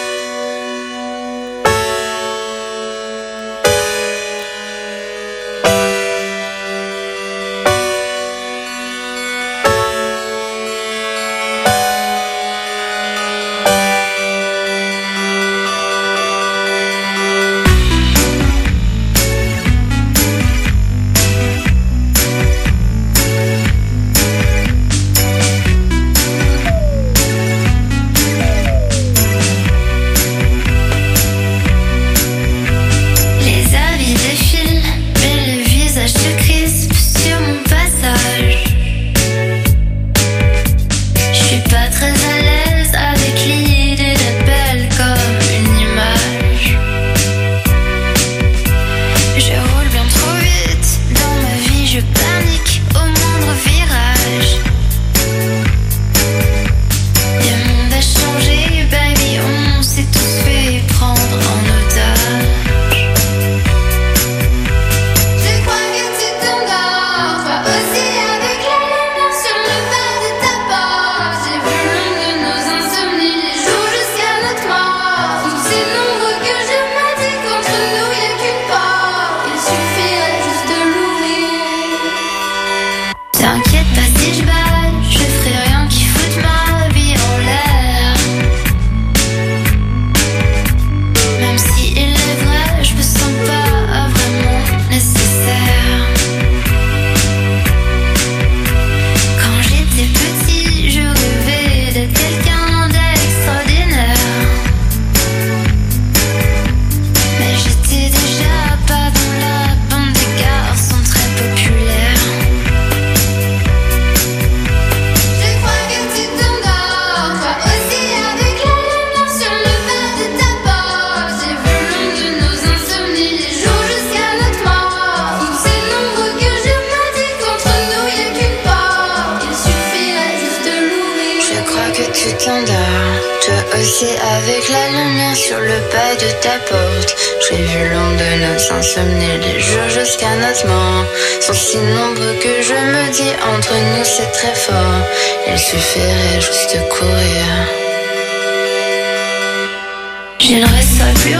Avec la lumière sur le pas de ta porte, j'ai vu l'ombre de nos insomnies, les jours jusqu'à notre mort sont si nombreux que je me dis entre nous c'est très fort. Il suffirait juste de courir. Il ne resterait plus rien.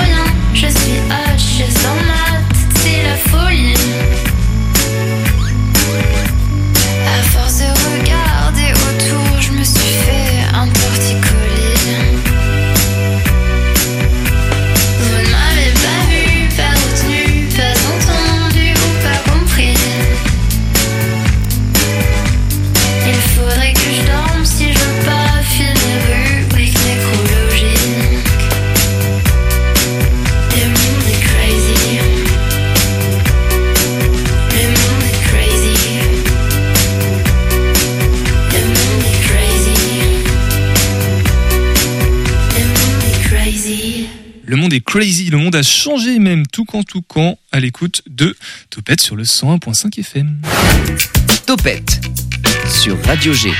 Je suis H sans maths, c'est la folie. À force de regarder autour, je me suis fait un torticolis. Vous ne m'avez pas vu, pas retenu, pas entendu ou pas compris. Il faudrait que je dorme si je veux pas finir rubrique nécrologique. Le monde est crazy. Le monde est crazy. Le monde est crazy. Le monde est crazy. Le monde est crazy, le monde a changé même, tout quand tout quand, à l'écoute de Topette sur le cent un virgule cinq F M. Topette sur Radio G.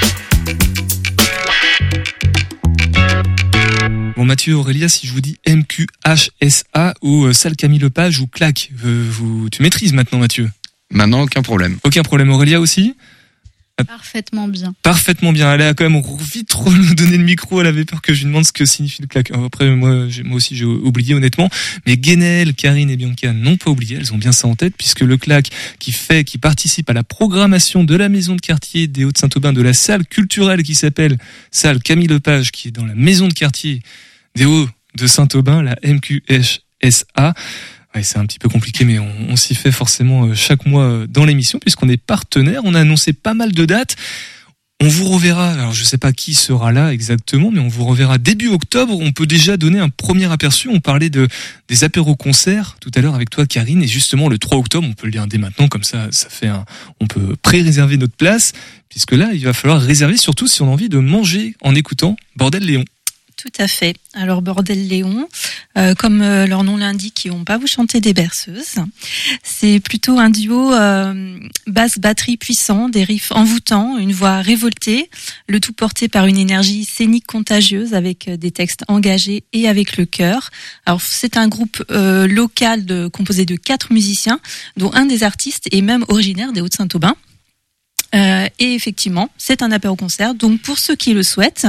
Bon Mathieu, Aurélia, si je vous dis M Q H S A ou euh, salle Camille Lepage ou claque, euh, vous, tu maîtrises maintenant Mathieu? Maintenant, aucun problème. Aucun problème. Aurélia aussi? Parfaitement bien. Parfaitement bien. Elle a quand même vite trop donné le micro. Elle avait peur que je lui demande ce que signifie le claque. Après, moi, j'ai, moi aussi, j'ai oublié honnêtement. Mais Guénel, Karine et Bianca n'ont pas oublié. Elles ont bien ça en tête puisque le claque qui fait, qui participe à la programmation de la maison de quartier des Hauts-de-Saint-Aubin, de la salle culturelle qui s'appelle salle Camille Lepage, qui est dans la maison de quartier des Hauts-de-Saint-Aubin, la M Q H S A. Ouais, c'est un petit peu compliqué, mais on, on s'y fait forcément chaque mois dans l'émission, puisqu'on est partenaire. On a annoncé pas mal de dates. On vous reverra, alors je sais pas qui sera là exactement, mais on vous reverra début octobre. On peut déjà donner un premier aperçu. On parlait de des apéros-concerts tout à l'heure avec toi, Karine, et justement le trois octobre, on peut le dire dès maintenant, comme ça, ça fait un, on peut pré-réserver notre place, puisque là, il va falloir réserver, surtout si on a envie de manger en écoutant Bordel Léon. Tout à fait. Alors Bordel Léon, euh, comme euh, leur nom l'indique, ils vont pas vous chanter des berceuses. C'est plutôt un duo euh, basse batterie puissant, des riffs envoûtants, une voix révoltée, le tout porté par une énergie scénique contagieuse avec euh, des textes engagés et avec le cœur. Alors c'est un groupe euh, local de, composé de quatre musiciens, dont un des artistes est même originaire des Hauts-de-Saint-Aubin. Euh, et effectivement, c'est un apéro-concert. Donc, pour ceux qui le souhaitent,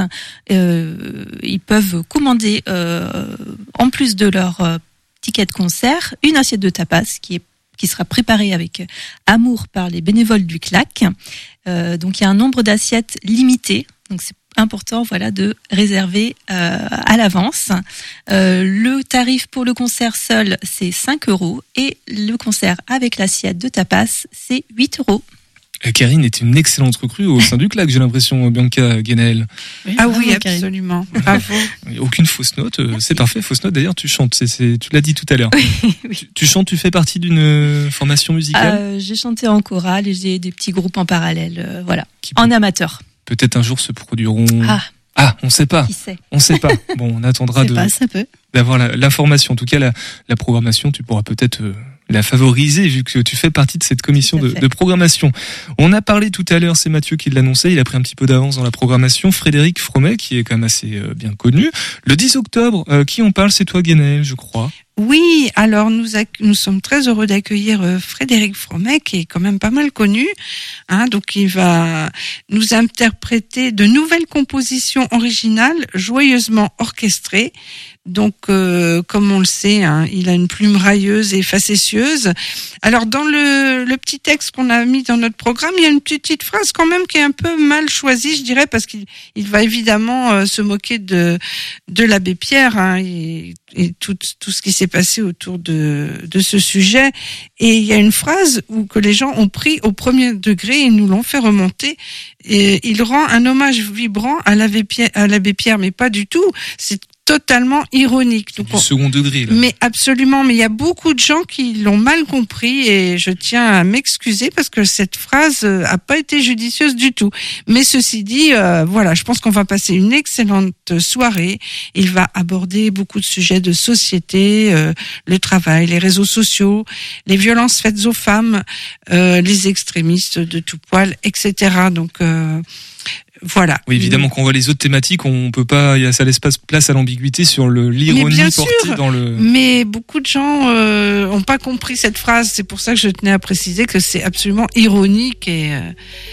euh, ils peuvent commander, euh, en plus de leur euh, ticket de concert, une assiette de tapas qui est qui sera préparée avec amour par les bénévoles du claque. Euh, donc, il y a un nombre d'assiettes limité. Donc, c'est important, voilà, de réserver euh, à l'avance. Euh, le tarif pour le concert seul, c'est cinq euros, et le concert avec l'assiette de tapas, c'est huit euros. Karine est une excellente recrue au sein du claque, j'ai l'impression, Bianca Guénel. Oui, ah oui, absolument. Bravo. Aucune fausse note, c'est parfait. Fausse note, d'ailleurs, tu chantes, c'est, c'est, tu l'as dit tout à l'heure. Oui, oui. Tu, tu chantes, tu fais partie d'une formation musicale euh, J'ai chanté en chorale et j'ai des petits groupes en parallèle, euh, voilà, Qui en peut, amateur. Peut-être un jour se produiront... Ah, ah on sait pas. Qui sait On sait pas. Bon, on attendra de, pas, ça peut. d'avoir la, l'information. En tout cas, la, la programmation, tu pourras peut-être... Euh, la favoriser vu que tu fais partie de cette commission de, de programmation. On a parlé tout à l'heure, c'est Mathieu qui l'annonçait, il a pris un petit peu d'avance dans la programmation. Frédéric Fromet, qui est quand même assez euh, bien connu. Le dix octobre, euh, qui on parle, c'est toi Guénel, je crois. Oui, alors nous acc- nous sommes très heureux d'accueillir euh, Frédéric Fromet, qui est quand même pas mal connu. Hein, donc il va nous interpréter de nouvelles compositions originales, joyeusement orchestrées. Donc, euh, comme on le sait, hein, il a une plume railleuse et facétieuse. Alors, dans le, le petit texte qu'on a mis dans notre programme, il y a une petite, petite phrase quand même qui est un peu mal choisie, je dirais, parce qu'il il va évidemment euh, se moquer de de l'abbé Pierre, hein, et, et tout tout ce qui s'est passé autour de de ce sujet. Et il y a une phrase où que les gens ont pris au premier degré et nous l'ont fait remonter. Et il rend un hommage vibrant à l'abbé Pierre, à l'abbé Pierre, mais pas du tout. C'est totalement ironique. Donc du on... second degré, là. Mais absolument, mais il y a beaucoup de gens qui l'ont mal compris et je tiens à m'excuser parce que cette phrase a pas été judicieuse du tout. Mais ceci dit, euh, voilà, je pense qu'on va passer une excellente soirée. Il va aborder beaucoup de sujets de société, euh, le travail, les réseaux sociaux, les violences faites aux femmes, euh, les extrémistes de tout poil, et cetera. Donc euh, voilà. Oui, évidemment, quand on voit les autres thématiques, on peut pas, il y a, ça laisse pas place à l'ambiguïté sur le, l'ironie portée sûr, dans le... Mais beaucoup de gens, euh, ont pas compris cette phrase. C'est pour ça que je tenais à préciser que c'est absolument ironique et, euh,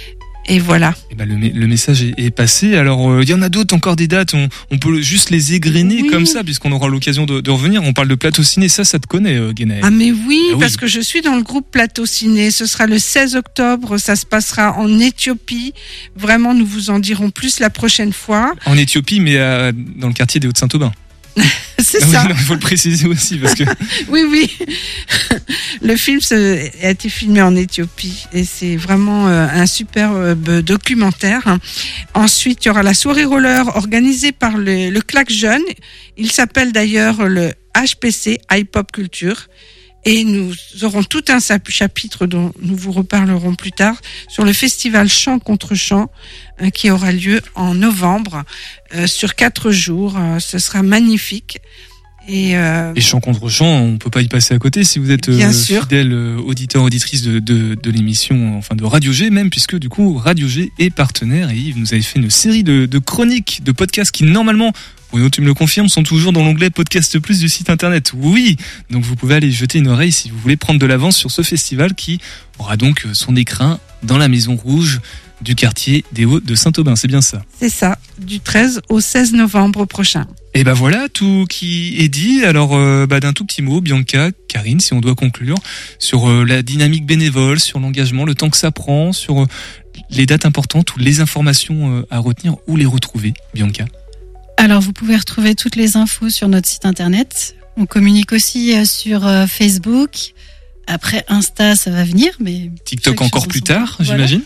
Et voilà. Et ben le, le message est, est passé. Alors il euh, y en a d'autres, encore des dates. On, on peut juste les égrener oui. comme ça, puisqu'on aura l'occasion de, de revenir. On parle de Plateau Ciné, ça, ça te connaît, euh, Guénaël. Ah mais oui, ah, parce oui. que je suis dans le groupe Plateau Ciné. Ce sera le seize octobre. Ça se passera en Éthiopie. Vraiment, nous vous en dirons plus la prochaine fois. En Éthiopie, mais euh, dans le quartier des Hauts-de-Saint-Aubin. C'est ah ça. Il faut le préciser aussi parce que. oui, oui. Le film a été filmé en Éthiopie et c'est vraiment un superbe documentaire. Ensuite, il y aura la soirée roller organisée par le, le Claque Jeune. Il s'appelle d'ailleurs le H P C, Hip Hop Culture. Et nous aurons tout un chapitre dont nous vous reparlerons plus tard sur le festival Chant contre Chant euh, qui aura lieu en novembre euh, sur quatre jours. Euh, ce sera magnifique. Et, euh, et Chant contre Chant, on peut pas y passer à côté si vous êtes euh, fidèle euh, auditeur auditrice de, de, de l'émission, enfin de Radio G même, puisque du coup Radio G est partenaire et Yves nous avait fait une série de, de chroniques, de podcasts qui normalement, Bruno, tu me le confirmes, sont toujours dans l'onglet Podcast Plus du site internet. Oui, donc vous pouvez aller jeter une oreille si vous voulez prendre de l'avance sur ce festival qui aura donc son écrin dans la Maison Rouge du quartier des Hauts de Saint-Aubin. C'est bien ça? C'est ça, du treize au seize novembre prochain. Et ben voilà, tout qui est dit. Alors euh, bah, d'un tout petit mot, Bianca, Karine, si on doit conclure, sur euh, la dynamique bénévole, sur l'engagement, le temps que ça prend, sur euh, les dates importantes ou les informations euh, à retenir, où les retrouver, Bianca? Alors, vous pouvez retrouver toutes les infos sur notre site internet. On communique aussi sur Facebook. Après, Insta, ça va venir, mais... TikTok encore plus tard, voilà. J'imagine.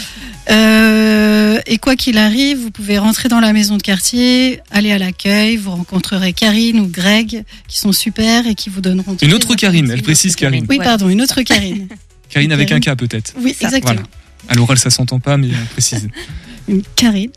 Euh, et quoi qu'il arrive, vous pouvez rentrer dans la maison de quartier, aller à l'accueil, vous rencontrerez Karine ou Greg, qui sont super et qui vous donneront... Une autre Karine, elle précise Karine. Oui, pardon, une autre Karine. Karine avec un K peut-être. Oui, ça, exactement. Voilà. À l'oral, ça s'entend pas, mais précise. Une Karine.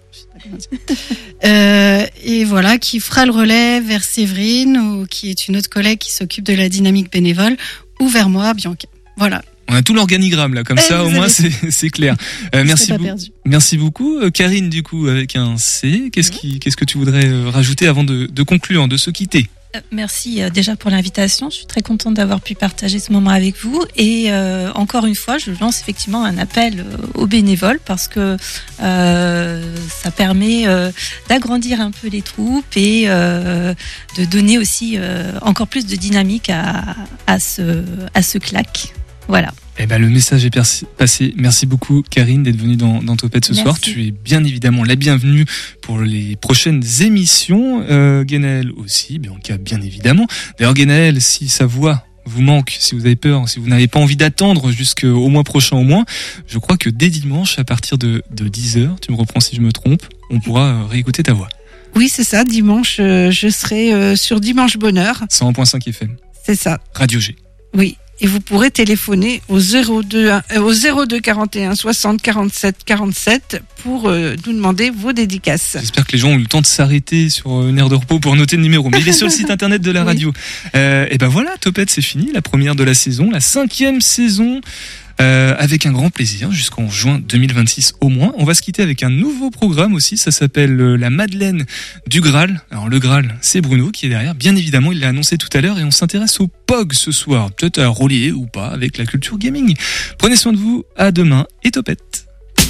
Euh, et voilà, qui fera le relais vers Séverine, ou qui est une autre collègue qui s'occupe de la dynamique bénévole, ou vers moi, Bianca. Voilà. On a tout l'organigramme là, comme eh, ça au moins c'est, c'est clair. Euh, merci, beau- merci beaucoup, euh, Karine du coup avec un C. Qu'est-ce, qui, qu'est-ce que tu voudrais euh, rajouter avant de, de conclure, de se quitter? Merci déjà pour l'invitation. Je suis très contente d'avoir pu partager ce moment avec vous. Et euh, encore une fois, je lance effectivement un appel aux bénévoles parce que euh, ça permet euh, d'agrandir un peu les troupes et euh, de donner aussi euh, encore plus de dynamique à, à ce, à ce claque. Voilà. Eh ben, le message est perci- passé. Merci beaucoup, Karine, d'être venue dans, dans Topette ce Merci. soir. Tu es bien évidemment la bienvenue pour les prochaines émissions. Euh, Guénaël aussi, Bianca, bien évidemment. D'ailleurs, Guénaël, si sa voix vous manque, si vous avez peur, si vous n'avez pas envie d'attendre jusqu'au mois prochain au moins, je crois que dès dimanche, à partir de, de dix heures, tu me reprends si je me trompe, on pourra réécouter ta voix. Oui, c'est ça. Dimanche, euh, je serai euh, sur Dimanche Bonheur. cent un virgule cinq F M. C'est ça. Radio G. Oui. Et vous pourrez téléphoner au zéro deux, euh, au zéro deux quarante et un soixante quarante-sept quarante-sept pour euh, nous demander vos dédicaces. J'espère que les gens ont eu le temps de s'arrêter sur une aire de repos pour noter le numéro. Mais il est sur le site internet de la radio. Oui. Euh, et ben voilà, Topette, c'est fini. La première de la saison, la cinquième saison. Euh, avec un grand plaisir jusqu'en juin deux mille vingt-six au moins. On va se quitter avec un nouveau programme aussi, ça s'appelle euh, la Madeleine du Graal. Alors le Graal, c'est Bruno qui est derrière, bien évidemment, il l'a annoncé tout à l'heure et on s'intéresse au P O G ce soir, peut-être à relier ou pas avec la culture gaming. Prenez soin de vous, à demain et Topette.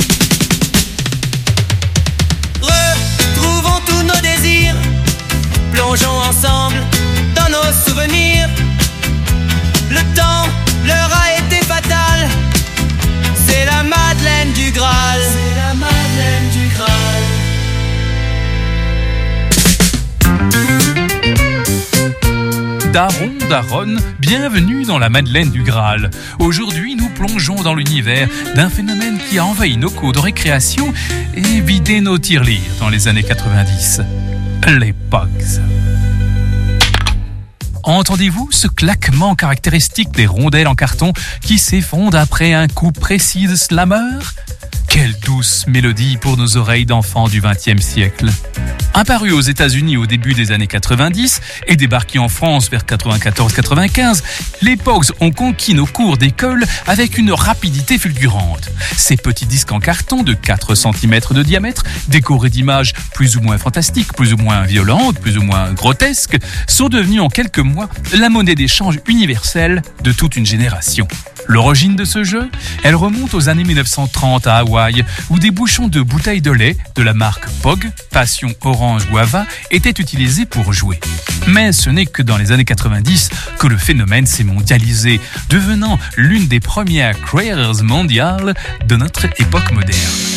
Retrouvons tous nos désirs, plongeons ensemble dans nos souvenirs. Le temps leur a été fatal, c'est la Madeleine du Graal. C'est la Madeleine du Graal. Daron, Daronne, bienvenue dans la Madeleine du Graal. Aujourd'hui, nous plongeons dans l'univers d'un phénomène qui a envahi nos cours de récréation et vidé nos tirelires dans les années quatre-vingt-dix. Les P O Gs. Entendez-vous ce claquement caractéristique des rondelles en carton qui s'effondrent après un coup précis de slammer ? Quelle douce mélodie pour nos oreilles d'enfants du vingtième siècle. Apparu aux États-Unis au début des années quatre-vingt-dix et débarqué en France vers quatre-vingt-quatorze quatre-vingt-quinze, les P O Gs ont conquis nos cours d'école avec une rapidité fulgurante. Ces petits disques en carton de quatre centimètres de diamètre, décorés d'images plus ou moins fantastiques, plus ou moins violentes, plus ou moins grotesques, sont devenus en quelques mois la monnaie d'échange universelle de toute une génération. L'origine de ce jeu, elle remonte aux années mille neuf cent trente à Hawaï, ouailles ou des bouchons de bouteilles de lait de la marque Pog, Passion, Orange ou Ava étaient utilisés pour jouer. Mais ce n'est que dans les années quatre-vingt-dix que le phénomène s'est mondialisé, devenant l'une des premières crazes mondiales de notre époque moderne.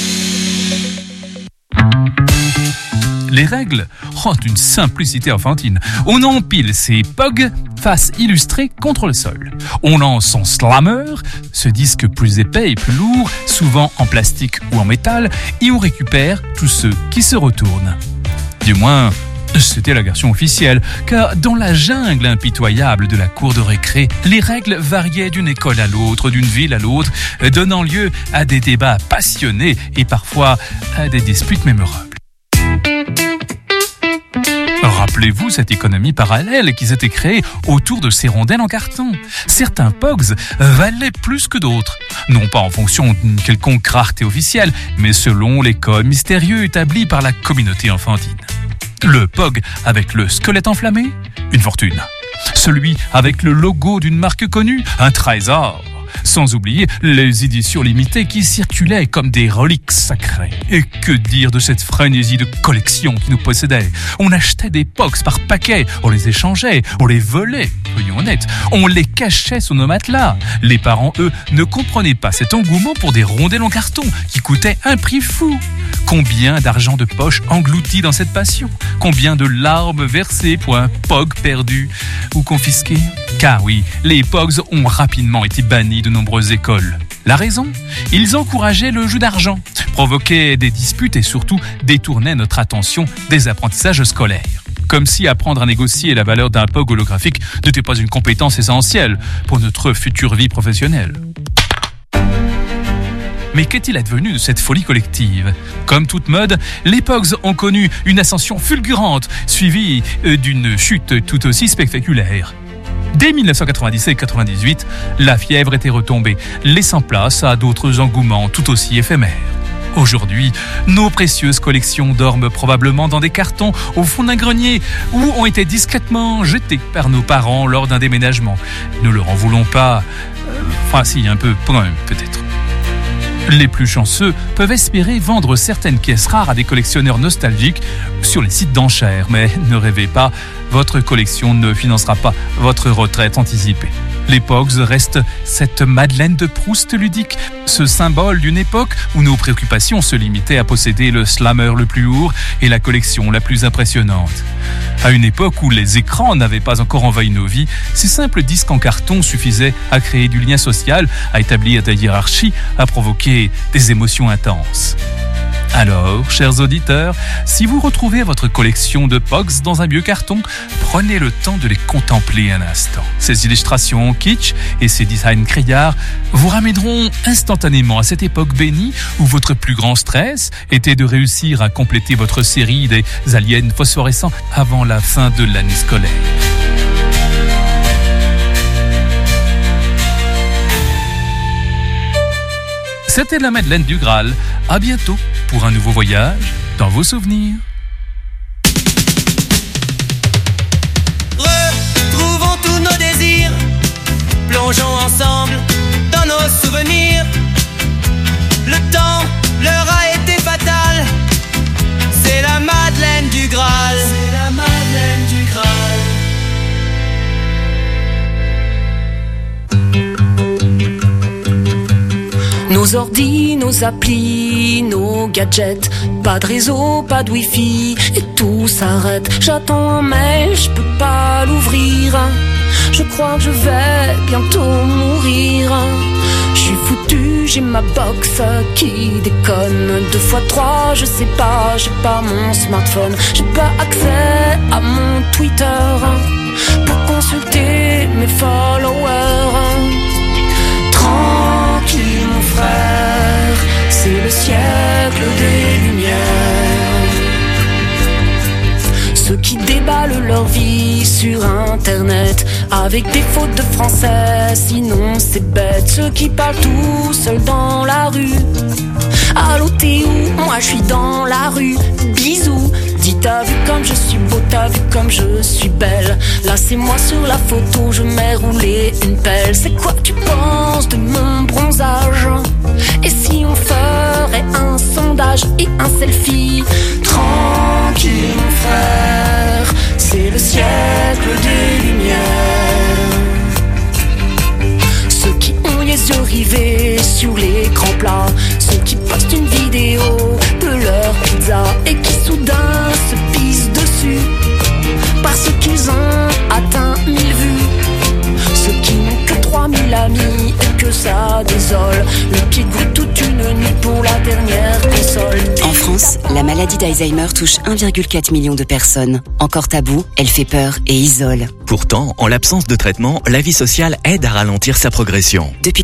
Les règles rendent une simplicité enfantine. On empile ses Pog, face illustrée contre le sol. On lance son slammer, ce disque plus épais et plus lourd, souvent en plastique ou en métal, et on récupère tous ceux qui se retournent. Du moins, c'était la version officielle, car dans la jungle impitoyable de la cour de récré, les règles variaient d'une école à l'autre, d'une ville à l'autre, donnant lieu à des débats passionnés et parfois à des disputes mémorables. Rappelez-vous cette économie parallèle qui s'était créée autour de ces rondelles en carton. Certains Pogs valaient plus que d'autres, non pas en fonction d'une quelconque rareté officielle, mais selon les codes mystérieux établis par la communauté enfantine. Le Pog avec le squelette enflammé, une fortune. Celui avec le logo d'une marque connue, un trésor. Sans oublier les éditions limitées qui circulaient comme des reliques sacrées. Et que dire de cette frénésie de collection qui nous possédait? On achetait des Pogs par paquet, on les échangeait, on les volait, soyons honnêtes, on les cachait sous nos matelas. Les parents, eux, ne comprenaient pas cet engouement pour des rondelles en carton qui coûtaient un prix fou. Combien d'argent de poche englouti dans cette passion? Combien de larmes versées pour un Pog perdu ou confisqué? Car oui, les Pogs ont rapidement été bannis de nombreuses écoles. La raison? Ils encourageaient le jeu d'argent, provoquaient des disputes et surtout détournaient notre attention des apprentissages scolaires. Comme si apprendre à négocier la valeur d'un Pog holographique n'était pas une compétence essentielle pour notre future vie professionnelle. Mais qu'est-il advenu de cette folie collective? Comme toute mode, les Pogs ont connu une ascension fulgurante, suivie d'une chute tout aussi spectaculaire. Dès dix-neuf cent quatre-vingt-dix-sept quatre-vingt-dix-huit, la fièvre était retombée, laissant place à d'autres engouements tout aussi éphémères. Aujourd'hui, nos précieuses collections dorment probablement dans des cartons au fond d'un grenier ou ont été discrètement jetées par nos parents lors d'un déménagement. Ne leur en voulons pas. Euh, enfin si, un peu, quand même, peut-être. Les plus chanceux peuvent espérer vendre certaines pièces rares à des collectionneurs nostalgiques sur les sites d'enchères. Mais ne rêvez pas, votre collection ne financera pas votre retraite anticipée. Les Pogs restent cette Madeleine de Proust ludique, ce symbole d'une époque où nos préoccupations se limitaient à posséder le slammer le plus lourd et la collection la plus impressionnante. À une époque où les écrans n'avaient pas encore envahi nos vies, ces simples disques en carton suffisaient à créer du lien social, à établir des hiérarchies, à provoquer des émotions intenses. Alors, chers auditeurs, si vous retrouvez votre collection de Pogs dans un vieux carton, prenez le temps de les contempler un instant. Ces illustrations kitsch et ces designs criards vous ramèneront instantanément à cette époque bénie où votre plus grand stress était de réussir à compléter votre série des aliens phosphorescents avant la fin de l'année scolaire. C'était la Madeleine du Graal. À bientôt pour un nouveau voyage dans vos souvenirs. Retrouvons tous nos désirs, plongeons ensemble dans nos souvenirs. Le temps leur a été fatal, c'est la Madeleine du Graal. C'est la Madeleine du Graal. Nos ordi, nos applis, nos gadgets, pas de réseau, pas de wifi, et tout s'arrête. J'attends un mail, je peux pas l'ouvrir. Je crois que je vais bientôt mourir. Je suis foutu, j'ai ma box qui déconne. Deux fois trois, je sais pas, j'ai pas mon smartphone. J'ai pas accès à mon Twitter pour consulter mes followers. Tranquille mon frère, c'est le siècle des lumières. Ceux qui déballent leur vie sur internet avec des fautes de français, sinon c'est bête. Ceux qui parlent tout seuls dans la rue. Allô t'es où? Moi je suis dans la rue. Bisous. Dis t'as vu comme je suis beau, t'as vu comme je suis belle. Là c'est moi sur la photo, je mets rouler une pelle. C'est quoi tu penses de mon bronzage? Et si on on ferait un sondage et un selfie. Tranquille mon frère, c'est le siècle des lumières. Ceux qui ont les yeux rivés sur l'écran plat, ceux qui postent une vidéo de leur pizza et qui soudain se pissent dessus parce qu'ils ont atteint mille vues. Ceux qui n'ont que trois mille amis et que ça désole, le pied de toute une nuit pour la dernière console. En France, la maladie d'Alzheimer touche un virgule quatre million de personnes. Encore tabou, elle fait peur et isole. Pourtant, en l'absence de traitement, la vie sociale aide à ralentir sa progression. Depuis